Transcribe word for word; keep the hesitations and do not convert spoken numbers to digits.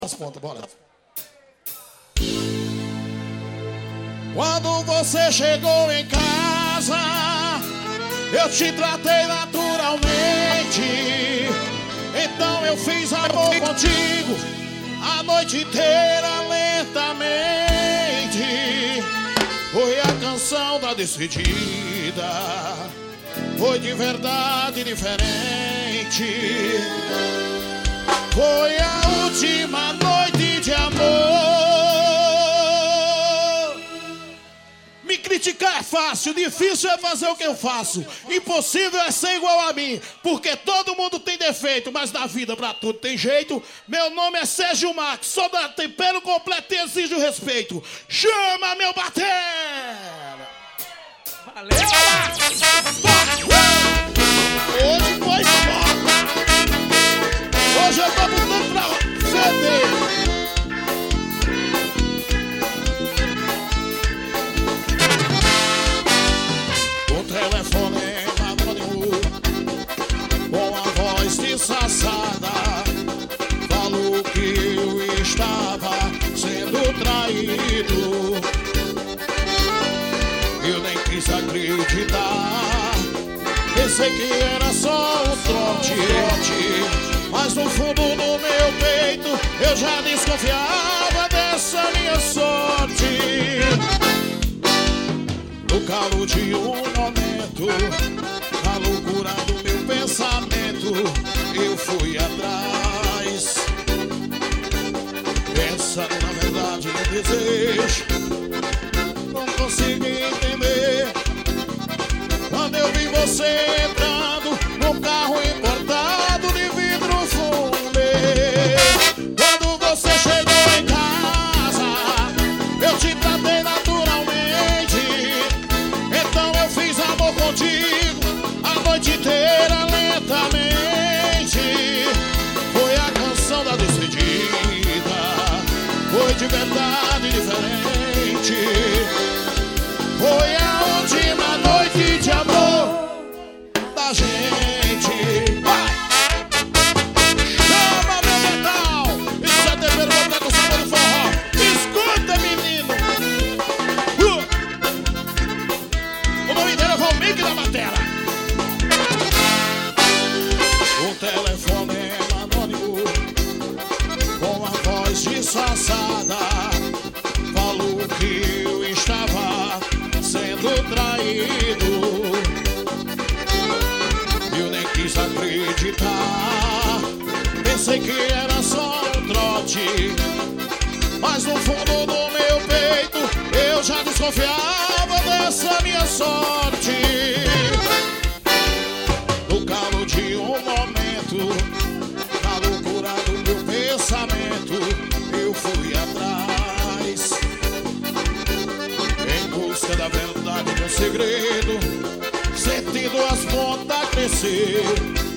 As pontas, bora. Quando você chegou em casa, eu te tratei naturalmente. Então eu fiz amor contigo a noite inteira lentamente. Foi a canção da despedida, foi de verdade diferente. Foi a última noite de amor. Me criticar é fácil, difícil é fazer o que eu faço. Impossível é ser igual a mim, porque todo mundo tem defeito, mas na vida pra tudo tem jeito. Meu nome é Sérgio Max, só dá tempero completo e exijo respeito. Chama meu batera! Valeu! Hoje foi foda! Hoje eu tô botando pra feder! Telefonema anônimo com a voz disfarçada falou que eu estava sendo traído. Eu nem quis acreditar, pensei que era só um trote, mas no fundo do meu peito eu já desconfiava dessa minha sorte. No calor de um momento, na loucura do meu pensamento, eu fui atrás, pensando na verdade no desejo. Não consegui entender quando eu vi você entrando num carro importado de vidro fumê. Quando você chegou em casa, eu te tratei naturalmente. Então eu fiz amor contigo a noite inteira lentamente. Foi a canção da despedida, foi de verdade diferente. Foi a última noite de amor da gente. Vai! Chama meu metal! Isso é tempero completo, sabor do forró. Escuta, menino! Uh! O nome dele é Valmir da Batera. O telefonema anônimo com a voz disfarçada falou que eu estava sendo traído. Eu nem quis acreditar, pensei que era só um trote, mas no fundo do meu peito eu já desconfiava dessa minha sorte. No calor de um momento, na loucura do meu pensamento, eu fui atrás, em busca da verdade do segredo, sentindo as pontas crescer.